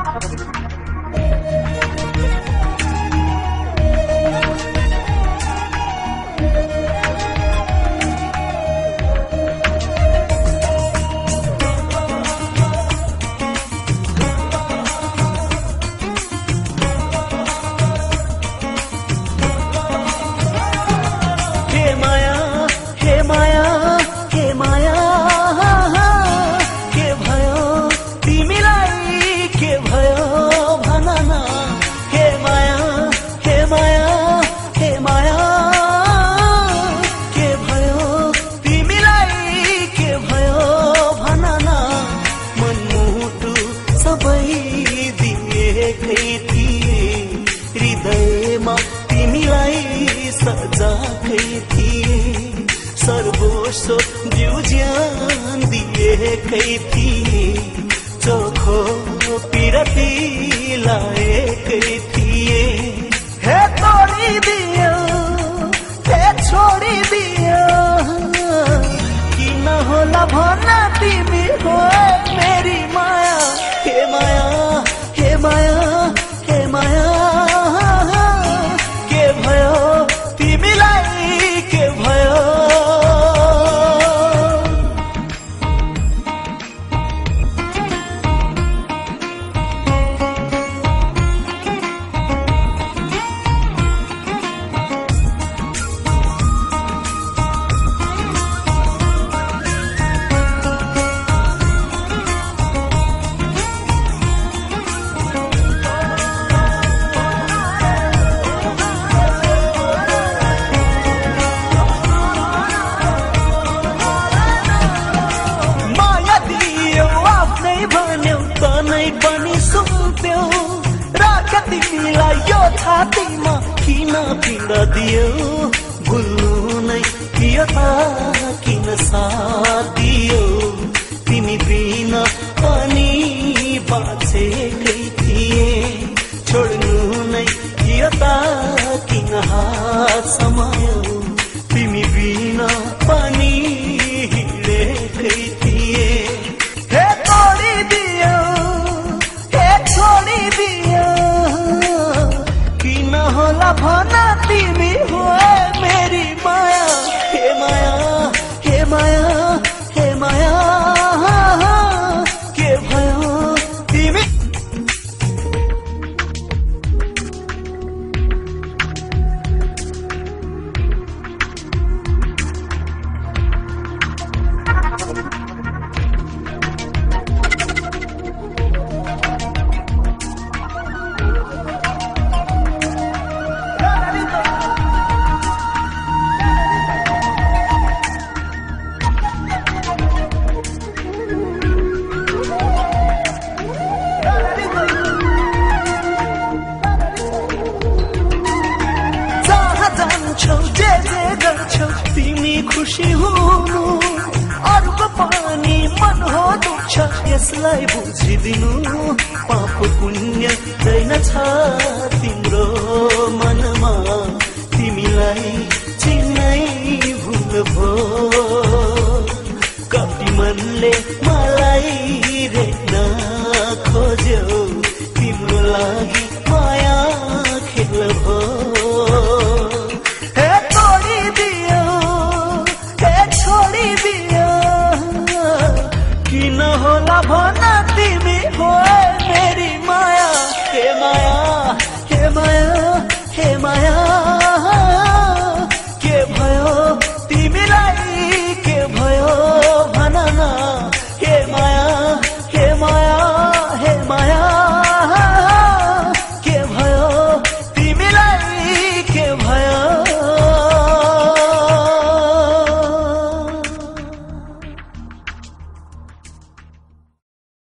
सर्वोस्व जिउ ज्यान दिएकै थिए चोखो पिरती लाएकै थिए हे तोडिदियो हे छोडिदियो किन होला भन तिमी हो मेरी माया हे माया हे माया हे माया के भयो तिमीलाई के भयो तिमीलाई यो छातीमा किन पीडा दियो भुल्नु नै किन किन साथ दियो तिमी बिना पनि बाँचेकै थिए छोड्नु नै किन हात समायो तिमी बिना पनि हिँडेकै थिए हे तोडिदियो हे छोडिदियो होला भन तिमी हो मेरी माया हे माया हे माया हे माया के भयो तिमी तिमी खुशी हुनु अरूको पनि मन हो दुख्छ यसलाई बुझिदिनु पाप पुण्य छैन तिम्रो मनमा तिमीलाई चिन्नै भुल भो कति मनले मलाई रेख्न खोज्यो तिम्रो लागि माया खेल भो किन होला भन तिमी हो मेरी माया हे माया हे माया हे माया